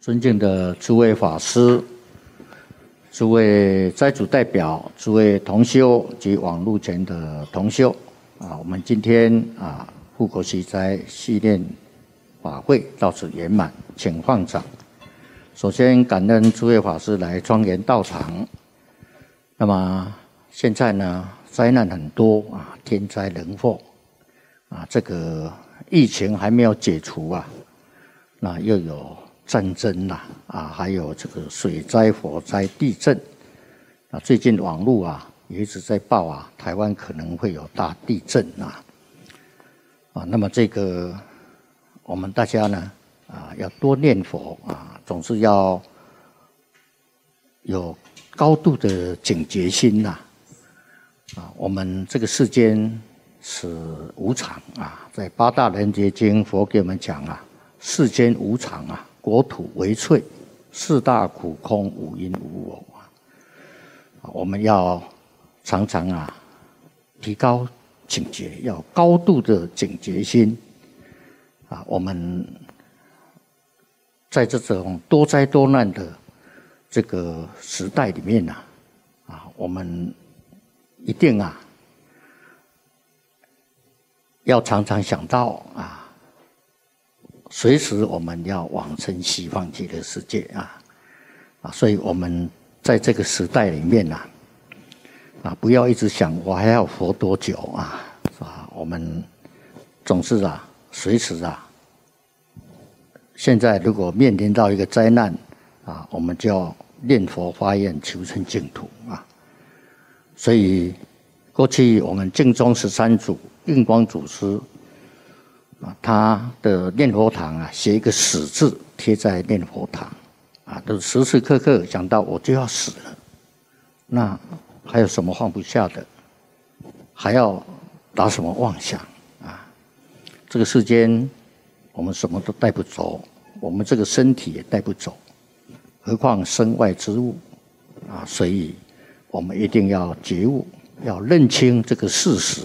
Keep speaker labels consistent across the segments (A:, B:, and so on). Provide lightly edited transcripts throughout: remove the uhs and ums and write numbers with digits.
A: 尊敬的诸位法师、诸位斋主代表、诸位同修及网络前的同修我们今天护国息灾系列法会到此圆满，请放掌。首先感恩诸位法师来庄严道场。那么现在呢，灾难很多天灾人祸这个疫情还没有解除那又有战争还有这个水灾、火灾、地震最近网络也一直在报台湾可能会有大地震那么这个我们大家呢要多念佛总是要有高度的警觉心我们这个世间是无常在八大人觉经佛给我们讲世间无常国土为脆，四大苦空，无因无我我们要常常提高警觉，要高度的警觉心我们在这种多灾多难的这个时代里面我们一定要常常想到随时我们要往生西方极乐世界所以我们在这个时代里面不要一直想我还要活多久我们总是随时现在如果面临到一个灾难我们就要念佛发愿求生净土所以过去我们净宗13祖印光祖师他的念佛堂写一个死字贴在念佛堂都时时刻刻想到我就要死了，那还有什么放不下的，还要打什么妄想这个世间我们什么都带不走，我们这个身体也带不走，何况身外之物所以我们一定要觉悟，要认清这个事实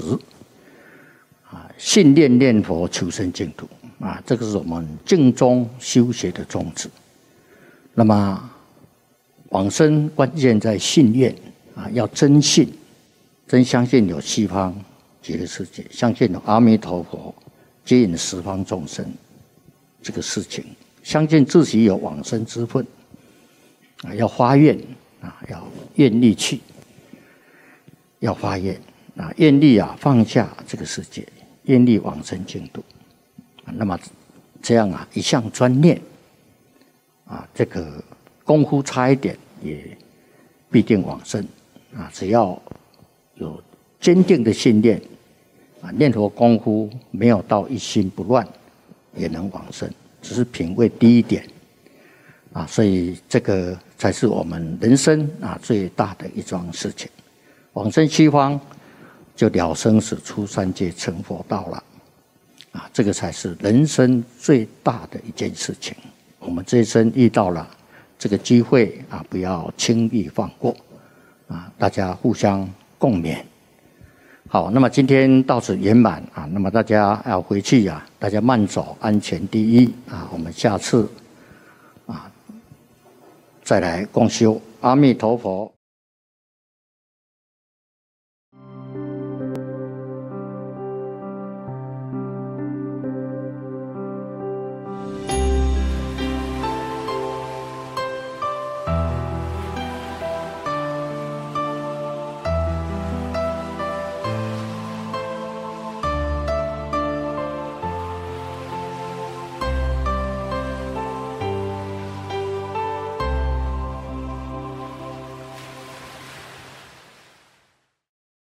A: 信念佛求生净土这个是我们净宗修学的宗旨。那么往生关键在信愿要真信，真相信有西方极乐世界，相信有阿弥陀佛接引十方众生这个事情，相信自己有往生之分要发愿要愿力去，要发愿愿力放下这个世界，愿力往生净土那么这样一向专念这个功夫差一点也必定往生只要有坚定的信念念佛功夫没有到一心不乱也能往生，只是品位低一点所以这个才是我们人生最大的一桩事情。往生西方就了生死，出三界成佛道了这个才是人生最大的一件事情。我们这一生遇到了这个机会不要轻易放过大家互相共勉。好，那么今天到此圆满那么大家要回去大家慢走，安全第一我们下次再来共修。阿弥陀佛。